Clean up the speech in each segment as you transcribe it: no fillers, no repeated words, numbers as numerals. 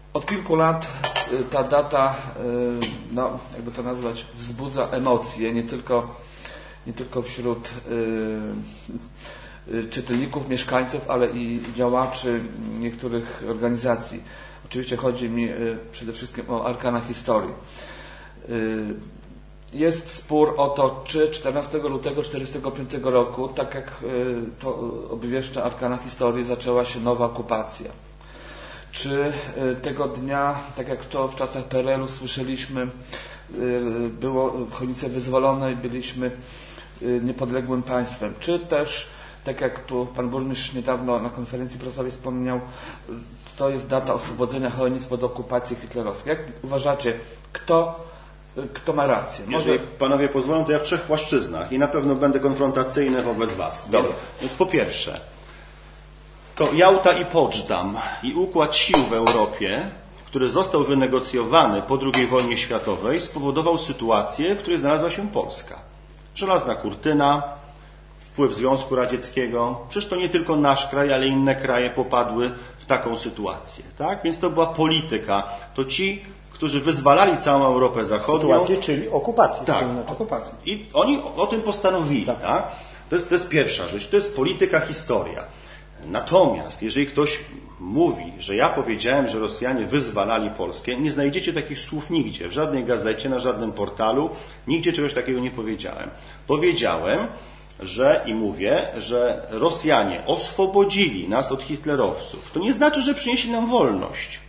Od kilku lat ta data, no, jakby to nazwać, wzbudza emocje, nie tylko wśród czytelników, mieszkańców, ale i działaczy niektórych organizacji. Oczywiście chodzi mi przede wszystkim o arkana historii. Jest spór o to, czy 14 lutego 1945 roku, tak jak to obwieszcza arkana historii, zaczęła się nowa okupacja. Czy tego dnia, tak jak to w czasach PRL-u słyszeliśmy, było Chojnice wyzwolone i byliśmy niepodległym państwem. Czy też, tak jak tu pan burmistrz niedawno na konferencji prasowej wspomniał, to jest data oswobodzenia Chojnic pod okupacji hitlerowskiej. Jak uważacie, kto ma rację? Jeżeli panowie pozwolą, to ja w 3 płaszczyznach i na pewno będę konfrontacyjny wobec was. Więc po pierwsze, to Jałta i Poczdam i układ sił w Europie, który został wynegocjowany po II wojnie światowej, spowodował sytuację, w której znalazła się Polska. Żelazna kurtyna, wpływ Związku Radzieckiego. Przecież to nie tylko nasz kraj, ale inne kraje popadły w taką sytuację. Tak? Więc to była polityka. To ci, którzy wyzwalali całą Europę Zachodnią. Sytuację, czyli okupację. Tak. Okupację. I oni o tym postanowili. Tak? To jest pierwsza rzecz. To jest polityka, historia. Natomiast jeżeli ktoś mówi, że ja powiedziałem, że Rosjanie wyzwalali Polskę, nie znajdziecie takich słów nigdzie, w żadnej gazecie, na żadnym portalu, nigdzie czegoś takiego nie powiedziałem. Powiedziałem, i mówię, że Rosjanie oswobodzili nas od hitlerowców. To nie znaczy, że przynieśli nam wolność.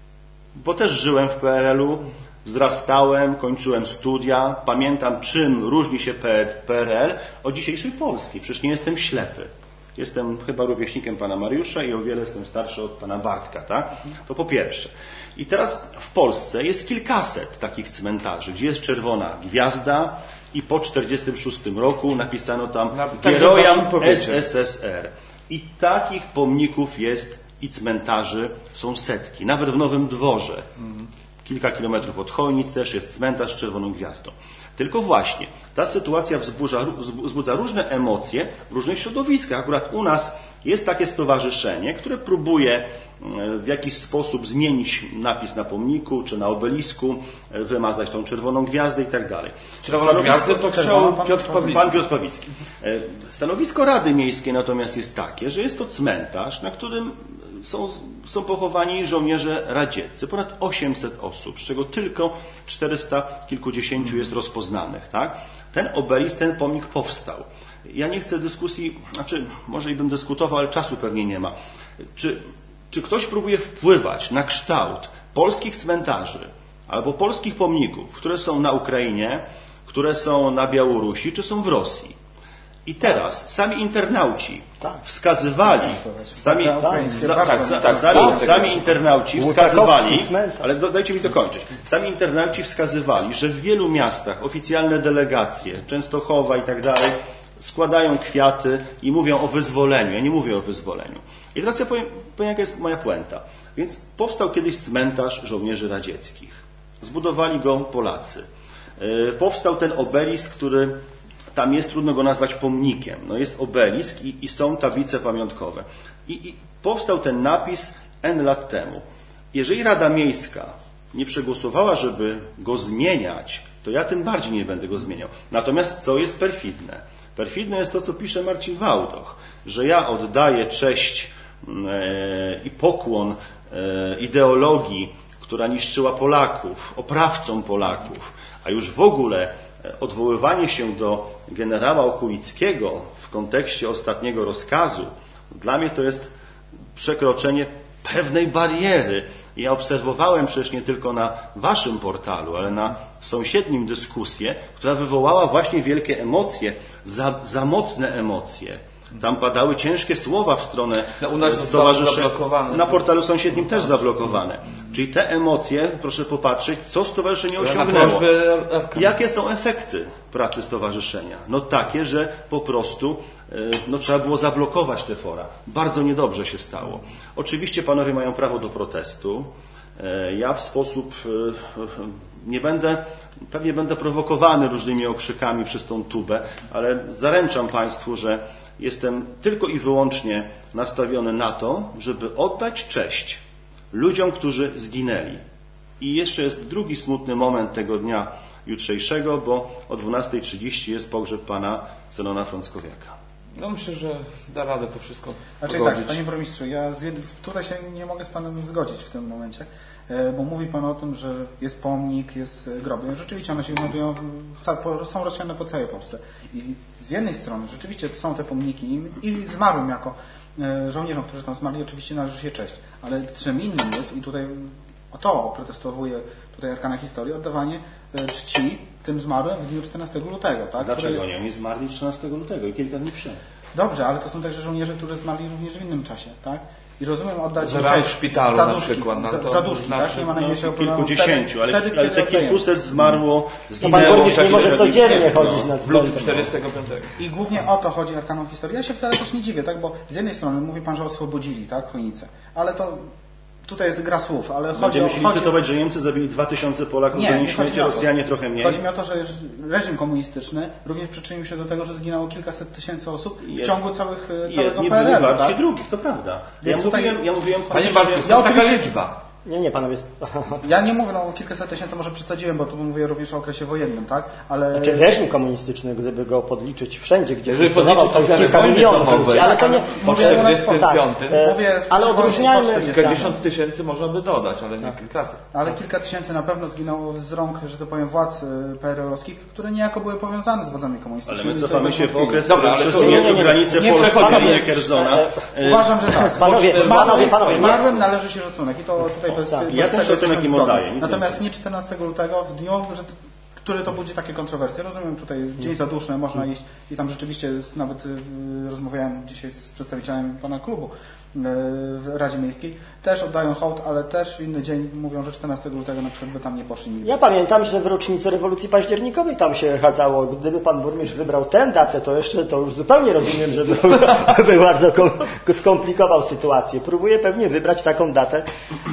Bo też żyłem w PRL-u, wzrastałem, kończyłem studia, pamiętam, czym różni się PRL od dzisiejszej Polski. Przecież nie jestem ślepy. Jestem chyba rówieśnikiem pana Mariusza i o wiele jestem starszy od pana Bartka, tak? To po pierwsze. I teraz w Polsce jest kilkaset takich cmentarzy, gdzie jest czerwona gwiazda i po 1946 roku napisano tam Gerojam SSSR. I takich pomników jest i cmentarzy są setki. Nawet w Nowym Dworze, kilka kilometrów od Chojnic, też jest cmentarz z czerwoną gwiazdą. Tylko właśnie ta sytuacja wzbudza różne emocje w różnych środowiskach. Akurat u nas jest takie stowarzyszenie, które próbuje w jakiś sposób zmienić napis na pomniku czy na obelisku, wymazać tą czerwoną gwiazdę i tak dalej. Czerwoną gwiazdę to chciał pan Piotr Pawlicki. Stanowisko Rady Miejskiej natomiast jest takie, że jest to cmentarz, na którym są pochowani żołnierze radzieccy, ponad 800 osób, z czego tylko 400 kilkudziesięciu jest rozpoznanych. Tak? Ten obelisk, ten pomnik powstał. Ja nie chcę dyskusji, może i bym dyskutował, ale czasu pewnie nie ma. Czy ktoś próbuje wpływać na kształt polskich cmentarzy albo polskich pomników, które są na Ukrainie, które są na Białorusi, czy są w Rosji? I teraz sami internauci wskazywali, sami internauci wskazywali, ale dajcie mi to kończyć, sami internauci wskazywali, że w wielu miastach oficjalne delegacje, Częstochowa i tak dalej, składają kwiaty i mówią o wyzwoleniu. Ja nie mówię o wyzwoleniu. I teraz ja powiem jaka jest moja puenta. Więc powstał kiedyś cmentarz żołnierzy radzieckich. Zbudowali go Polacy. Powstał ten obelisk, który tam jest, trudno go nazwać pomnikiem. No jest obelisk i są tablice pamiątkowe. I powstał ten napis N lat temu. Jeżeli Rada Miejska nie przegłosowała, żeby go zmieniać, to ja tym bardziej nie będę go zmieniał. Natomiast co jest perfidne? Perfidne jest to, co pisze Marcin Wałdoch, że ja oddaję cześć i pokłon ideologii, która niszczyła Polaków, oprawcom Polaków, a już w ogóle odwoływanie się do generała Okulickiego w kontekście ostatniego rozkazu, dla mnie to jest przekroczenie pewnej bariery. Ja obserwowałem przecież nie tylko na waszym portalu, ale na sąsiednim dyskusję, która wywołała właśnie wielkie emocje, za mocne emocje. Tam padały ciężkie słowa w stronę stowarzyszenia. Na portalu sąsiednim też zablokowane. Czyli te emocje, proszę popatrzeć, co stowarzyszenie osiągnęło. Jakie są efekty pracy stowarzyszenia? No takie, że po prostu trzeba było zablokować te fora. Bardzo niedobrze się stało. Oczywiście panowie mają prawo do protestu. Ja w sposób pewnie będę prowokowany różnymi okrzykami przez tą tubę, ale zaręczam państwu, że jestem tylko i wyłącznie nastawiony na to, żeby oddać cześć ludziom, którzy zginęli. I jeszcze jest drugi smutny moment tego dnia jutrzejszego, bo o 12:30 jest pogrzeb pana Zenona Frąckowiaka. No myślę, że da radę to wszystko Znaczy pogodzić. tak, panie burmistrzu, ja tutaj się nie mogę z panem zgodzić w tym momencie, bo mówi pan o tym, że jest pomnik, jest groby. Rzeczywiście one się znajdują, są rozsiane po całej Polsce. I z jednej strony rzeczywiście są te pomniki i zmarłym jako żołnierzom, którzy tam zmarli, oczywiście należy się cześć. Ale czym innym jest, i tutaj o to protestowuje tutaj Arkana Historii, oddawanie czci tym zmarłym w dniu 14 lutego. Tak? Dlaczego nie? Oni zmarli 13 lutego i kilka dni przed. Dobrze, ale to są także żołnierze, którzy zmarli również w innym czasie, tak? I rozumiem oddać im w szpitalu zaduszki, na przykład. No, zaduszki, tak? Nie ma najmniejszego problemu. Kilkudziesięciu, ale wtedy, te kilkuset zginęło pan burmistrz nie może codziennie chodzić na w lutym cmentarz. 45. I głównie o to chodzi Arkaną Historii. Ja się wcale też nie dziwię, tak? Bo z jednej strony mówi pan, że oswobodzili, tak? Chojnice. Ale to tutaj jest gra słów, ale Będziemy musieli cytować, że Niemcy zabili 2000 Polaków, do nich śmiecie, Rosjanie trochę mniej. Chodzi mi o to, że reżim komunistyczny również przyczynił się do tego, że zginęło kilkaset tysięcy osób w ciągu całego PRL-u. Byli tak? drugich, to prawda. Ja mówiłem Panie Bartku, jest taka liczba. Nie, panowie. Ja nie mówię o kilkaset tysięcy, może przesadziłem, bo tu mówię również o okresie wojennym, tak? Ale Znaczy reżim komunistyczny, gdyby go podliczyć wszędzie, gdzie jeżeli funkcjonował, to jest kilka milionów ludzi, ale to nie... Po 45. Ale odróżniajmy... Kilkadziesiąt tysięcy można by dodać, ale nie kilkaset. Ale kilka tysięcy na pewno zginęło z rąk, że to powiem, władz PRL-owskich, które niejako były powiązane z władzami komunistycznymi. Ale my cofamy się w okres przesunięcia granicy Polski, linię Kerzona. Uważam, że tak. Panowie, zmarłym należy się szacunek i to tutaj bez ja też szacunek im oddaję. Natomiast nie 14 lutego, w dniu, który to budzi takie kontrowersje. Rozumiem tutaj dzień zaduszny, można iść i tam rzeczywiście nawet rozmawiałem dzisiaj z przedstawicielem pana klubu w Radzie Miejskiej. Też oddają hołd, ale też w inny dzień mówią, że 14 lutego na przykład by tam nie poszli nigdy. Ja pamiętam, że w rocznicę rewolucji październikowej tam się chadzało. Gdyby pan burmistrz wybrał tę datę, to już zupełnie rozumiem, że by bardzo skomplikował sytuację. Próbuję pewnie wybrać taką datę,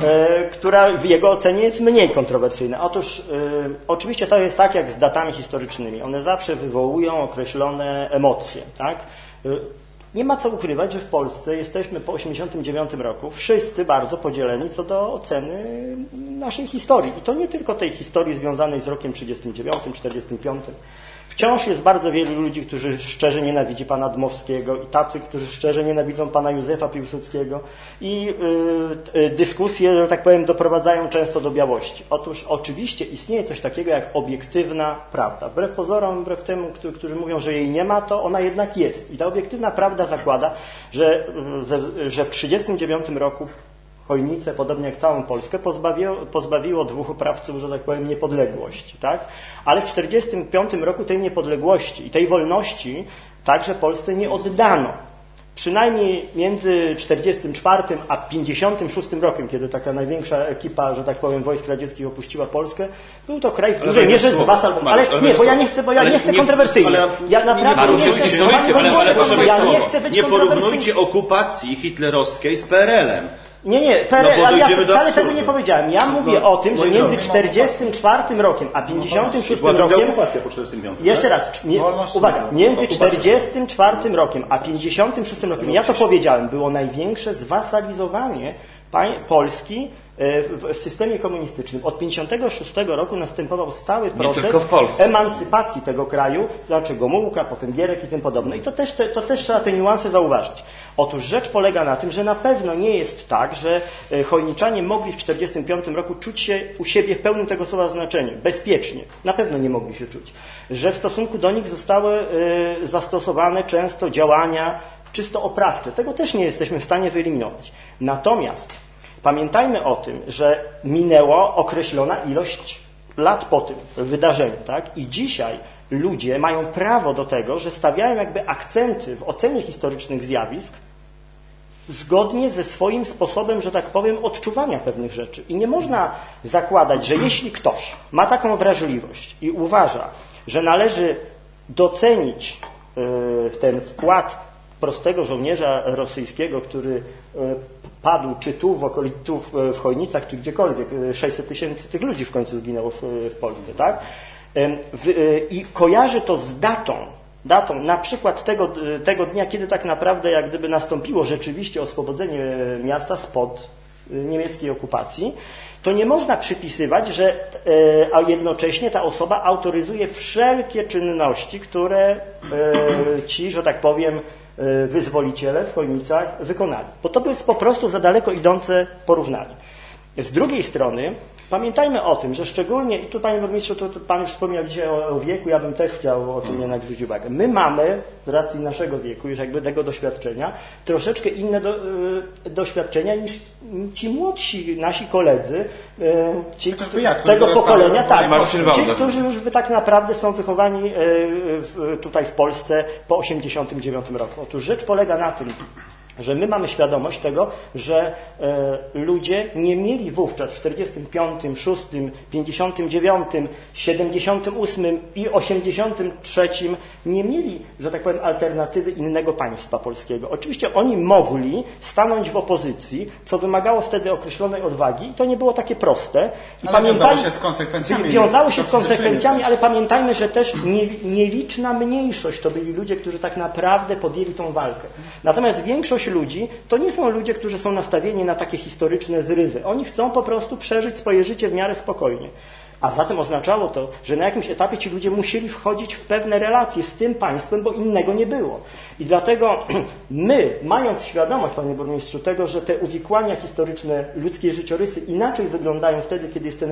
która w jego ocenie jest mniej kontrowersyjna. Otóż oczywiście to jest tak jak z datami historycznymi. One zawsze wywołują określone emocje, tak? Nie ma co ukrywać, że w Polsce jesteśmy po 1989 roku wszyscy bardzo podzieleni co do oceny naszej historii. I to nie tylko tej historii związanej z rokiem 1939, 1945. Wciąż jest bardzo wielu ludzi, którzy szczerze nienawidzi pana Dmowskiego i tacy, którzy szczerze nienawidzą pana Józefa Piłsudskiego i dyskusje, że tak powiem, doprowadzają często do białości. Otóż oczywiście istnieje coś takiego jak obiektywna prawda. Wbrew pozorom, wbrew temu, którzy mówią, że jej nie ma, to ona jednak jest. I ta obiektywna prawda zakłada, że w 1939 roku Chojnice, podobnie jak całą Polskę, pozbawiło dwóch oprawców, że tak powiem, niepodległości. Tak? Ale w 1945 roku tej niepodległości i tej wolności także Polsce nie oddano. Przynajmniej między 1944 a 1956 rokiem, kiedy taka największa ekipa, że tak powiem, wojsk radzieckich opuściła Polskę, był to kraj w dużej mierze z wasal... Ale nie, bo ja nie chcę kontrowersyjnie. Ja naprawdę nie chcę... Ja nie chcę być kontrowersyjny. Nie porównujcie okupacji hitlerowskiej z PRL-em. Nie, PRL, ale ja wcale tego nie powiedziałem. Ja mówię o tym, że między 1944 rokiem a 1956 rokiem... okupacja po 1945. Jeszcze raz, uwaga, między 1944 rokiem a 1956 rokiem, ja to powiedziałem, było największe zwasalizowanie Polski w systemie komunistycznym. Od 1956 roku następował stały proces emancypacji tego kraju, znaczy Gomułka, potem Gierek i tym podobne. I to też trzeba te niuanse zauważyć. Otóż rzecz polega na tym, że na pewno nie jest tak, że chojniczanie mogli w 1945 roku czuć się u siebie w pełnym tego słowa znaczeniu, bezpiecznie. Na pewno nie mogli się czuć. Że w stosunku do nich zostały zastosowane często działania czysto oprawcze. Tego też nie jesteśmy w stanie wyeliminować. Natomiast pamiętajmy o tym, że minęło określona ilość lat po tym wydarzeniu, tak? I dzisiaj ludzie mają prawo do tego, że stawiają jakby akcenty w ocenie historycznych zjawisk zgodnie ze swoim sposobem, że tak powiem, odczuwania pewnych rzeczy. I nie można zakładać, że jeśli ktoś ma taką wrażliwość i uważa, że należy docenić ten wkład prostego żołnierza rosyjskiego, który padł czy tu w Chojnicach, czy gdziekolwiek, 600 tysięcy tych ludzi w końcu zginęło w Polsce, tak? I kojarzy to z datą na przykład tego dnia, kiedy tak naprawdę jak gdyby nastąpiło rzeczywiście oswobodzenie miasta spod niemieckiej okupacji, to nie można przypisywać, że a jednocześnie ta osoba autoryzuje wszelkie czynności, które ci, że tak powiem, wyzwoliciele w Chojnicach wykonali. Bo to jest po prostu za daleko idące porównanie. Z drugiej strony pamiętajmy o tym, że szczególnie, i tu panie burmistrzu, tu pan już wspomniał dzisiaj o wieku, ja bym też chciał o tym jednak zwrócić uwagę. My mamy, z racji naszego wieku, już jakby tego doświadczenia, troszeczkę inne doświadczenia niż ci młodsi nasi koledzy, ci tego pokolenia, ci, którzy już tak naprawdę są wychowani tutaj w Polsce po 1989 roku. Otóż rzecz polega na tym, że my mamy świadomość tego, że ludzie nie mieli wówczas w 45, 6, 59, 78 i 83 nie mieli, że tak powiem, alternatywy innego państwa polskiego. Oczywiście oni mogli stanąć w opozycji, co wymagało wtedy określonej odwagi i to nie było takie proste. I ale wiązało się z konsekwencjami. Wiązało się z konsekwencjami, ale pamiętajmy, że też nieliczna mniejszość to byli ludzie, którzy tak naprawdę podjęli tą walkę. Natomiast większość ludzi to nie są ludzie, którzy są nastawieni na takie historyczne zrywy. Oni chcą po prostu przeżyć swoje życie w miarę spokojnie. A zatem oznaczało to, że na jakimś etapie ci ludzie musieli wchodzić w pewne relacje z tym państwem, bo innego nie było. I dlatego my, mając świadomość, panie burmistrzu, tego, że te uwikłania historyczne, ludzkie życiorysy inaczej wyglądają wtedy, kiedy jest ten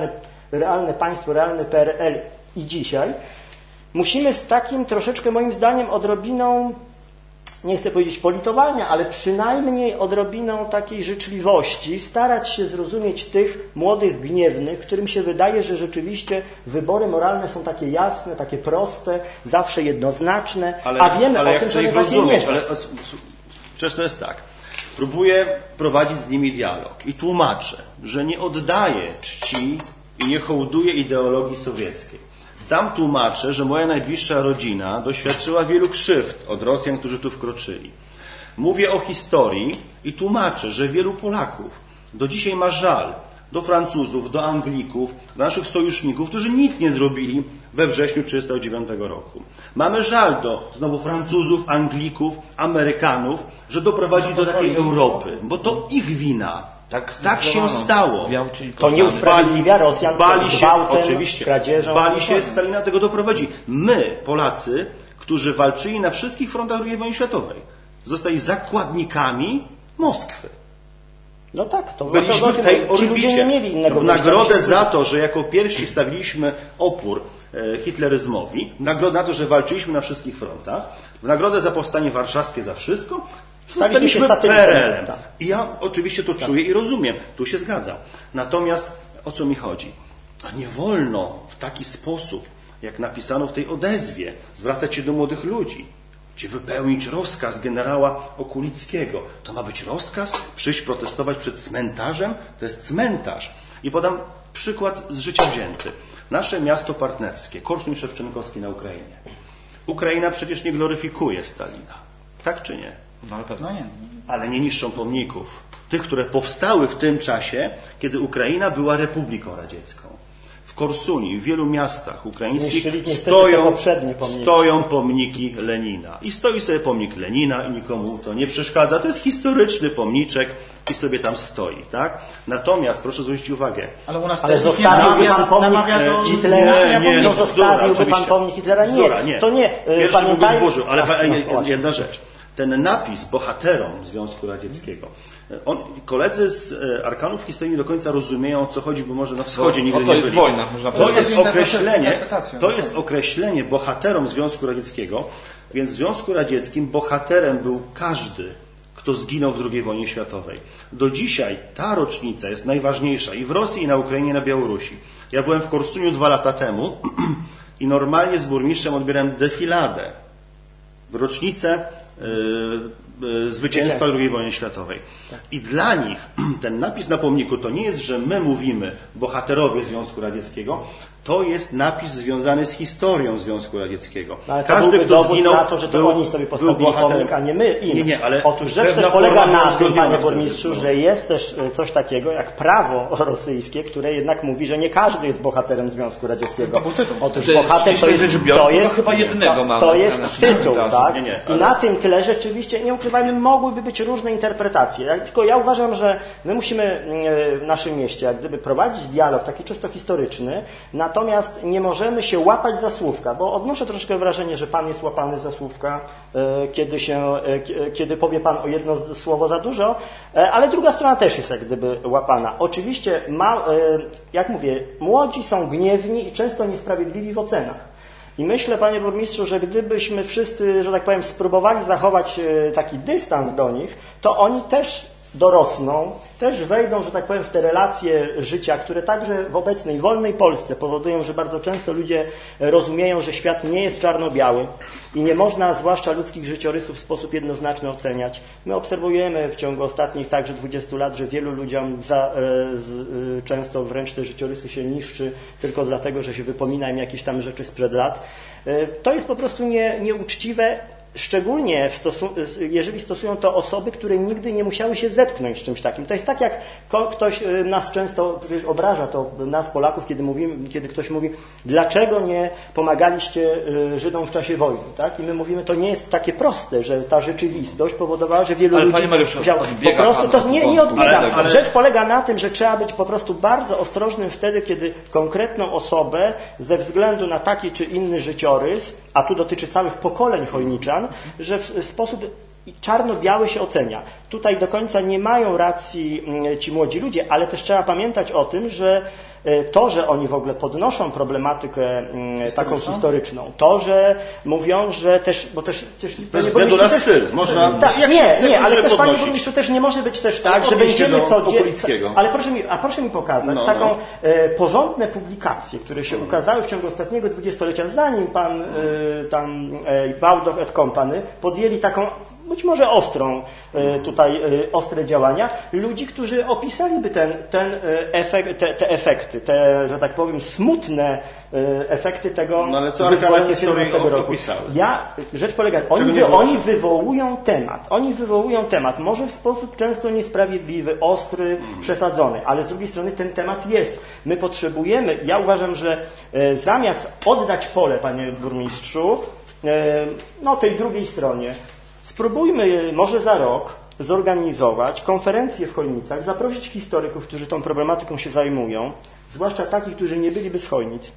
realne państwo, realny PRL i dzisiaj, musimy z takim troszeczkę, moim zdaniem, odrobiną, nie chcę powiedzieć politowania, ale przynajmniej odrobiną takiej życzliwości, starać się zrozumieć tych młodych gniewnych, którym się wydaje, że rzeczywiście wybory moralne są takie jasne, takie proste, zawsze jednoznaczne, a wiemy o tym, że nie takie nie są. Ale przecież to jest tak. Próbuję prowadzić z nimi dialog i tłumaczę, że nie oddaję czci i nie hołduję ideologii sowieckiej. Sam tłumaczę, że moja najbliższa rodzina doświadczyła wielu krzywd od Rosjan, którzy tu wkroczyli. Mówię o historii i tłumaczę, że wielu Polaków do dzisiaj ma żal do Francuzów, do Anglików, do naszych sojuszników, którzy nic nie zrobili we wrześniu 1939 roku. Mamy żal do znowu Francuzów, Anglików, Amerykanów, że doprowadzili do takiej Europy, bo to ich wina. Tak się stało. To nie usprawiedliwia Rosjan przed gwałtem, kradzieżą. Bali się, Stalina tego doprowadzili. My, Polacy, którzy walczyli na wszystkich frontach II wojny światowej, zostali zakładnikami Moskwy. No tak, to byliśmy w tej orbicie. Nie mieli innego w nagrodę za to, że jako pierwsi stawiliśmy opór hitleryzmowi, w nagrodę za to, że walczyliśmy na wszystkich frontach, w nagrodę za powstanie warszawskie, za wszystko, zostaliśmy PRL-em. I ja oczywiście to czuję i rozumiem. Tu się zgadzam. Natomiast o co mi chodzi? Nie wolno w taki sposób, jak napisano w tej odezwie, zwracać się do młodych ludzi, gdzie wypełnić rozkaz generała Okulickiego. To ma być rozkaz? Przyjść protestować przed cmentarzem? To jest cmentarz. I podam przykład z życia wzięty. Nasze miasto partnerskie, Korsun Szewczenkowski na Ukrainie. Ukraina przecież nie gloryfikuje Stalina. Tak czy nie? No nie. Ale nie niszczą pomników. Tych, które powstały w tym czasie, kiedy Ukraina była Republiką Radziecką. W Korsuni, w wielu miastach ukraińskich stoją pomniki Lenina. I stoi sobie pomnik Lenina i nikomu to nie przeszkadza. To jest historyczny pomniczek i sobie tam stoi, tak? Natomiast proszę zwrócić uwagę. Ale u nas też zostawiłby pan pomnik Hitlera? Nie, zostawiłby pan pomnik Hitlera? Nie. To nie. Pierwszy byłby zburzył, ale jedna rzecz. Ten napis bohaterom Związku Radzieckiego. Koledzy z arkanów historii nie do końca rozumieją, o co chodzi, bo może na wschodzie nigdy nie byli. To jest wojna, można powiedzieć. To jest określenie bohaterom Związku Radzieckiego, więc w Związku Radzieckim bohaterem był każdy, kto zginął w II wojnie światowej. Do dzisiaj ta rocznica jest najważniejsza i w Rosji, i na Ukrainie, i na Białorusi. Ja byłem w Korsuniu 2 lata temu i normalnie z burmistrzem odbierałem defiladę w rocznicę zwycięstwa II wojny światowej. I dla nich ten napis na pomniku to nie jest, że my mówimy bohaterowie Związku Radzieckiego, To jest napis związany z historią Związku Radzieckiego. Ale to każdy, kto zginął, na to, że to oni sobie postawili pomnik, a nie my im. Nie, ale otóż rzecz też polega na tym, panie burmistrzu, że jest też coś takiego jak prawo rosyjskie, które jednak mówi, że nie każdy jest bohaterem Związku Radzieckiego. Otóż bohater to jest tytuł, tak? I na tym tle rzeczywiście, nie ukrywajmy, mogłyby być różne interpretacje. Tylko ja uważam, że my musimy w naszym mieście jak gdyby prowadzić dialog taki czysto historyczny, natomiast nie możemy się łapać za słówka, bo odnoszę troszkę wrażenie, że pan jest łapany za słówka, kiedy powie pan o jedno słowo za dużo, ale druga strona też jest jak gdyby łapana. Oczywiście, jak mówię, młodzi są gniewni i często niesprawiedliwi w ocenach. I myślę, panie burmistrzu, że gdybyśmy wszyscy, że tak powiem, spróbowali zachować taki dystans do nich, to oni też dorosną, też wejdą, że tak powiem, w te relacje życia, które także w obecnej, wolnej Polsce powodują, że bardzo często ludzie rozumieją, że świat nie jest czarno-biały i nie można, zwłaszcza ludzkich życiorysów, w sposób jednoznaczny oceniać. My obserwujemy w ciągu ostatnich także 20 lat, że wielu ludziom często wręcz te życiorysy się niszczy tylko dlatego, że się wypomina im jakieś tam rzeczy sprzed lat. To jest po prostu nieuczciwe. Szczególnie jeżeli stosują to osoby, które nigdy nie musiały się zetknąć z czymś takim. To jest tak, jak ktoś nas często obraża, to nas Polaków, kiedy ktoś mówi, dlaczego nie pomagaliście Żydom w czasie wojny, tak? I my mówimy, to nie jest takie proste, że ta rzeczywistość powodowała, że wielu ludzi po prostu to nie odbiega. Ale rzecz polega na tym, że trzeba być po prostu bardzo ostrożnym wtedy, kiedy konkretną osobę ze względu na taki czy inny życiorys, a tu dotyczy całych pokoleń chojniczan, że w sposób czarno-biały się ocenia. Tutaj do końca nie mają racji ci młodzi ludzie, ale też trzeba pamiętać o tym, że to, że oni w ogóle podnoszą problematykę taką historyczną, to, że mówią, że też, bo też bez względu na styl, można ale też panie burmistrzu też nie może być też tak, że będziemy ale proszę mi pokazać taką porządne publikacje, które się ukazały w ciągu ostatniego 20-lecia, zanim pan Wałdoch et Company podjęli taką być może ostre działania, ludzi, którzy opisaliby te efekty, te, że tak powiem, smutne efekty tego. No ale co arkana historii opisały? Rzecz polega, oni wywołują temat, może w sposób często niesprawiedliwy, ostry, przesadzony, ale z drugiej strony ten temat jest. My potrzebujemy, ja uważam, że zamiast oddać pole, panie burmistrzu, tej drugiej stronie, spróbujmy może za rok zorganizować konferencję w Chojnicach, zaprosić historyków, którzy tą problematyką się zajmują, zwłaszcza takich, którzy nie byliby z Chojnic.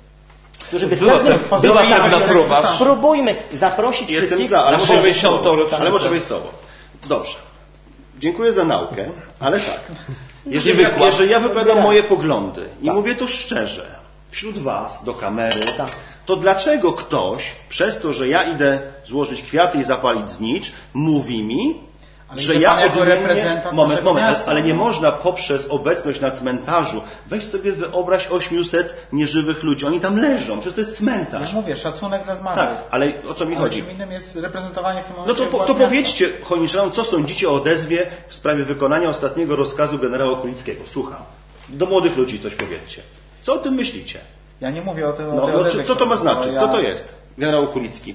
Spróbujmy zaprosić wszystkich. Ale może być sobą. Dobrze. Dziękuję za naukę, ale tak. Jeżeli ja wypowiadam moje poglądy i mówię to szczerze, wśród was, do kamery, to dlaczego ktoś, przez to, że ja idę złożyć kwiaty i zapalić znicz, mówi mi, że ja moment, ale nie można poprzez obecność na cmentarzu, weź sobie wyobraź 800 nieżywych ludzi, oni tam leżą, przecież to jest cmentarz. Ja mówię, szacunek dla zmarłych. Tak, ale o co mi chodzi? Czym innym jest reprezentowanie w tym momencie. No to powiedzcie Chojniczanom, co sądzicie o odezwie w sprawie wykonania ostatniego rozkazu generała Okulickiego. Słucham. Do młodych ludzi coś powiedzcie. Co o tym myślicie? Ja nie mówię o tym. Co to ma znaczyć? Co to jest? Generał Okulicki.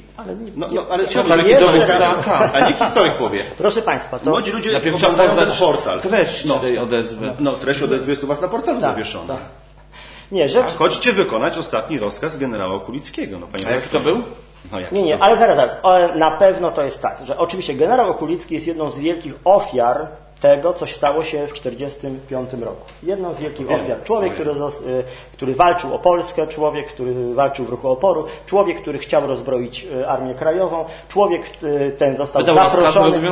Ale niech historyk powie. Proszę państwa, to... Młodzi ludzie oglądają ten portal. Treść tej odezwy. Treść odezwy jest u was na portalu zawieszona. Chodźcie wykonać ostatni rozkaz generała Okulickiego. A jaki to był? Ale zaraz. Na pewno to jest tak, że oczywiście generał Okulicki jest jedną z wielkich ofiar tego, co stało się w 1945 roku. Jedną z wielkich ofiar. Człowiek, który walczył o Polskę, człowiek, który walczył w ruchu oporu, człowiek, który chciał rozbroić Armię Krajową, człowiek ten został zaproszony.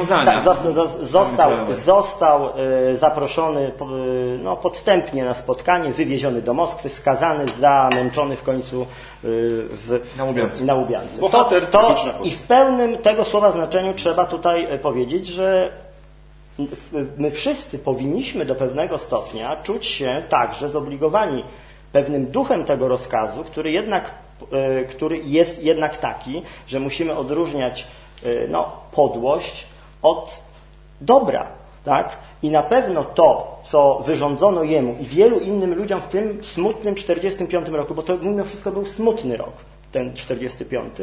Został zaproszony podstępnie na spotkanie, wywieziony do Moskwy, skazany, zamęczony w końcu na Łubiance. I w pełnym tego słowa znaczeniu trzeba tutaj powiedzieć, że my wszyscy powinniśmy do pewnego stopnia czuć się także zobligowani pewnym duchem tego rozkazu, który jest jednak taki, że musimy odróżniać podłość od dobra. tak? I na pewno to, co wyrządzono jemu i wielu innym ludziom w tym smutnym 45 roku, bo to mimo wszystko był smutny rok, ten 45,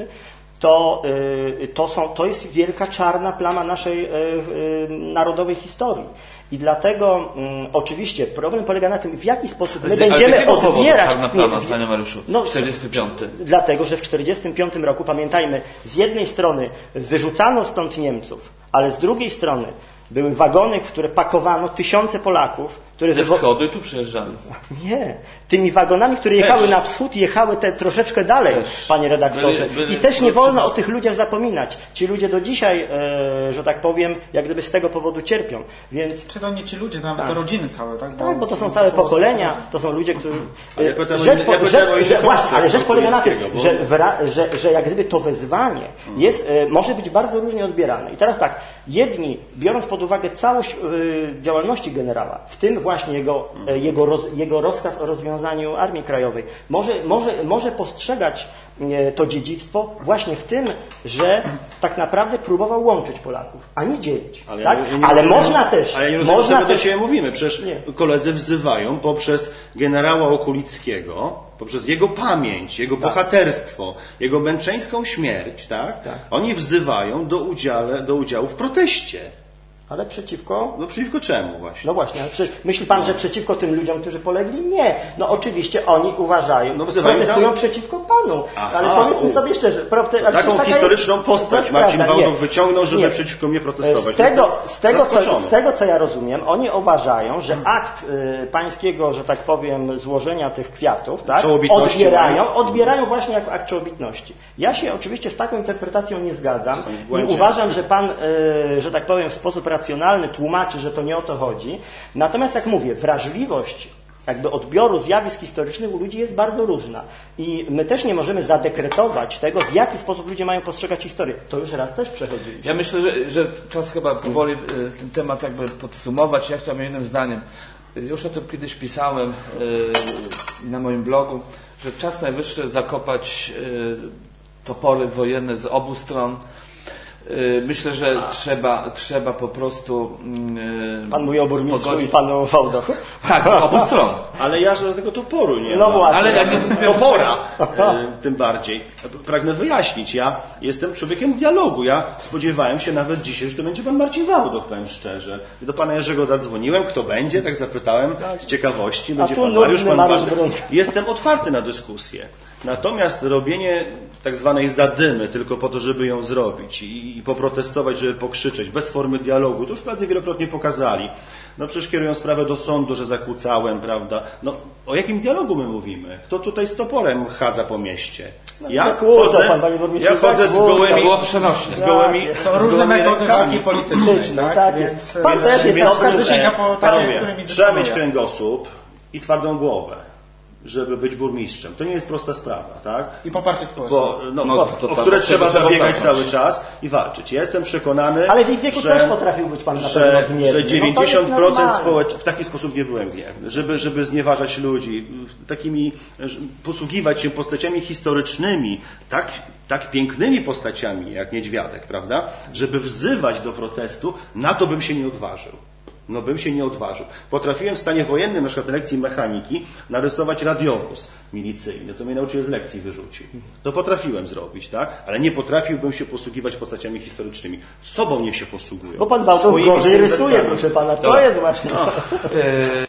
to jest wielka czarna plama naszej narodowej historii. I dlatego oczywiście problem polega na tym, w jaki sposób my będziemy odbierać... Czarna plama, panie Mariuszu, 45. Dlatego, że w 45 roku, pamiętajmy, z jednej strony wyrzucano stąd Niemców, ale z drugiej strony były wagony, w które pakowano tysiące Polaków, które ze wschodu i tu przyjeżdżali. Nie. Tymi wagonami, które jechały na wschód, jechały te troszeczkę dalej, panie redaktorze. I też nie wolno o tych ludziach zapominać. Ci ludzie do dzisiaj, że tak powiem, jak gdyby z tego powodu cierpią. Więc... Czy to nie ci ludzie, to nawet te rodziny całe, tak? Tak, bo to są całe pokolenia, to są ludzie, którzy... Ale rzecz polega na tym, że jak gdyby to wezwanie może być bardzo różnie odbierane. I teraz tak, jedni, biorąc pod uwagę całość działalności generała, w tym właśnie jego rozkaz o rozwiązaniu Armii Krajowej, może postrzegać to dziedzictwo właśnie w tym, że tak naprawdę próbował łączyć Polaków, a nie dzielić. Ale można też... Ale ja nie rozumiem, czego do siebie mówimy. Przecież koledzy wzywają poprzez generała Okulickiego, poprzez jego pamięć, jego bohaterstwo, jego męczeńską śmierć, tak? Oni wzywają do udziału w proteście. Ale przeciwko... No przeciwko czemu właśnie? No właśnie, myśli pan, że przeciwko tym ludziom, którzy polegli? Nie. No oczywiście oni uważają, protestują przeciwko panu. Ale powiedzmy sobie szczerze... Taką historyczną postać Marcin Wałdoch wyciągnął, żeby przeciwko mnie protestować. Z tego, co ja rozumiem, oni uważają, że akt pańskiego, że tak powiem, złożenia tych kwiatów, tak, odbierają właśnie jako akt czołobitności. Ja się oczywiście z taką interpretacją nie zgadzam i uważam, że pan, że tak powiem, w sposób racjonalny tłumaczy, że to nie o to chodzi. Natomiast jak mówię, wrażliwość jakby odbioru zjawisk historycznych u ludzi jest bardzo różna. I my też nie możemy zadekretować tego, w jaki sposób ludzie mają postrzegać historię. To już raz też przechodziliśmy. Ja myślę, że czas chyba powoli ten temat jakby podsumować. Ja chciałbym jednym zdaniem. Już o tym kiedyś pisałem na moim blogu, że czas najwyższy zakopać topory wojenne z obu stron. Myślę, że trzeba po prostu... Pan mówi o burmistrzu i panu Wałdochu? Tak, z obu stron. Ale ja, że tego toporu nie mam. No właśnie. Ale ja nie mówię topora tym bardziej. Pragnę wyjaśnić. Ja jestem człowiekiem dialogu. Ja spodziewałem się nawet dzisiaj, że to będzie pan Marcin Wałdoch, powiem szczerze. Do pana Jerzego zadzwoniłem, kto będzie, tak zapytałem z ciekawości. Będzie pan Mariusz, pan Waldek. Jestem otwarty na dyskusję. Natomiast robienie tak zwanej zadymy tylko po to, żeby ją zrobić i poprotestować, żeby pokrzyczeć, bez formy dialogu, to już koledzy wielokrotnie pokazali. No przecież kierują sprawę do sądu, że zakłócałem, prawda? No o jakim dialogu my mówimy? Kto tutaj z toporem chadza po mieście? Ja chodzę z gołymi... Są różne metody walki politycznej, tak? Więc każdy sięga po takie, którymi trzeba mieć kręgosłup i twardą głowę, żeby być burmistrzem. To nie jest prosta sprawa, tak? I poparcie społeczne. O które trzeba zabiegać cały czas i walczyć. Ja jestem przekonany, ale w ich wieku też potrafił być pan na pewno gniewny. Że 90% społeczeństwa, w taki sposób nie byłem gniewny, żeby znieważać ludzi, takimi, posługiwać się postaciami historycznymi, tak pięknymi postaciami jak Niedźwiadek, prawda? Żeby wzywać do protestu, na to bym się nie odważył. Bym się nie odważył. Potrafiłem w stanie wojennym, na przykład na lekcji mechaniki, narysować radiowóz milicyjny. To mnie nauczyciel z lekcji wyrzucił. To potrafiłem zrobić, tak? Ale nie potrafiłbym się posługiwać postaciami historycznymi. Sobą niech się posługują. Bo pan Wałdoch gorzej rysuje, proszę pana. To jest właśnie...